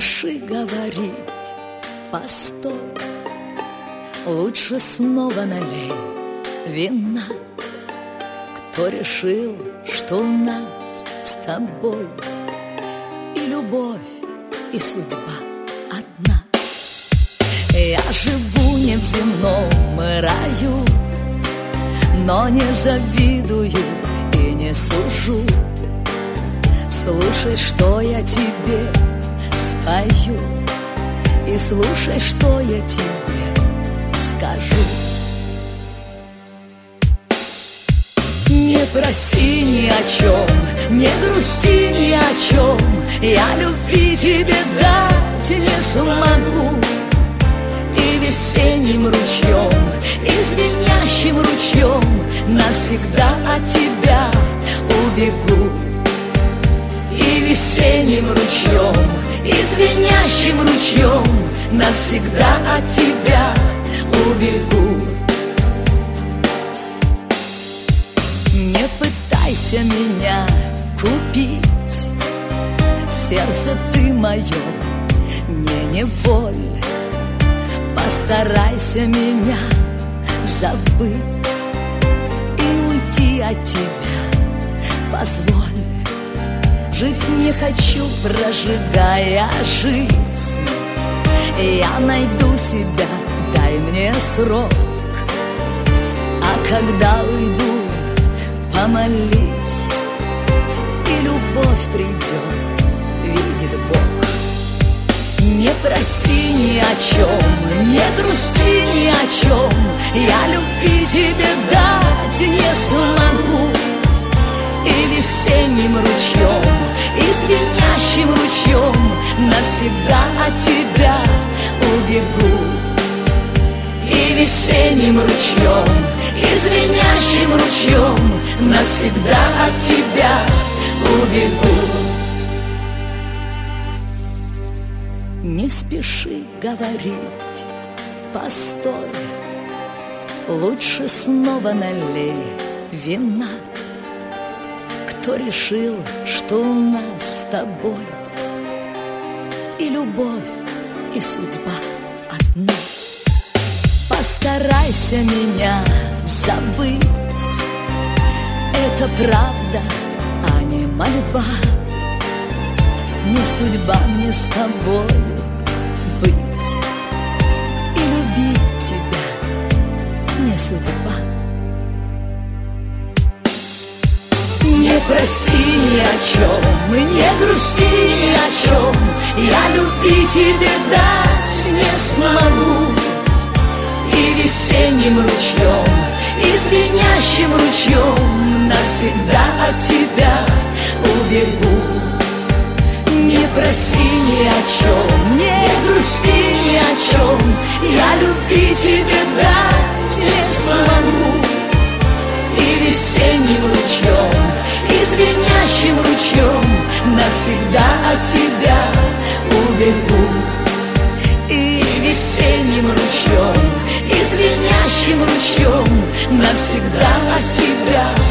спеши говорить, постой, лучше снова налей вина. Кто решил, что у нас с тобой и любовь, и судьба одна? Я живу не в земном раю, но не завидую и не сужу. Слушай, что я тебе спою, и слушай, что я тебе скажу. Не проси ни о чем, не грусти ни о чем, я любви тебе дать не смогу. И весенним ручьем, и звенящим ручьем навсегда от тебя убегу. И весенним ручьем, и звенящим ручьем навсегда от тебя убегу. Не пытайся меня купить, сердце ты мое не неволь. Постарайся меня забыть и уйти от тебя позволь. Жить не хочу, прожигая жизнь. Я найду себя, дай мне срок. А когда уйду, помолись, и любовь придет, видит Бог. Не проси ни о чем, не грусти ни о чем, я любви тебе дать не смогу. И весенним ручьем, и звенящим ручьем навсегда от тебя убегу. И весенним ручьем, и звенящим ручьем навсегда от тебя убегу. Не спеши говорить, постой, лучше снова налей вина. Кто решил, что у нас с тобой и любовь, и судьба одна? Постарайся меня забыть, это правда, а не мольба. Не судьба мне с тобой быть и любить тебя, не судьба. Не проси ни о чем, не грусти ни о чем, я любви тебе дать не смогу. И весенним ручьем, и звенящим ручьем навсегда от тебя убегу. Не проси ни о чем, не грусти ни о чем, я любви тебе дать не смогу. И весенним ручьем, и звенящим ручьем навсегда от тебя убегу. И весенним ручьем, и звенящим ручьем навсегда от тебя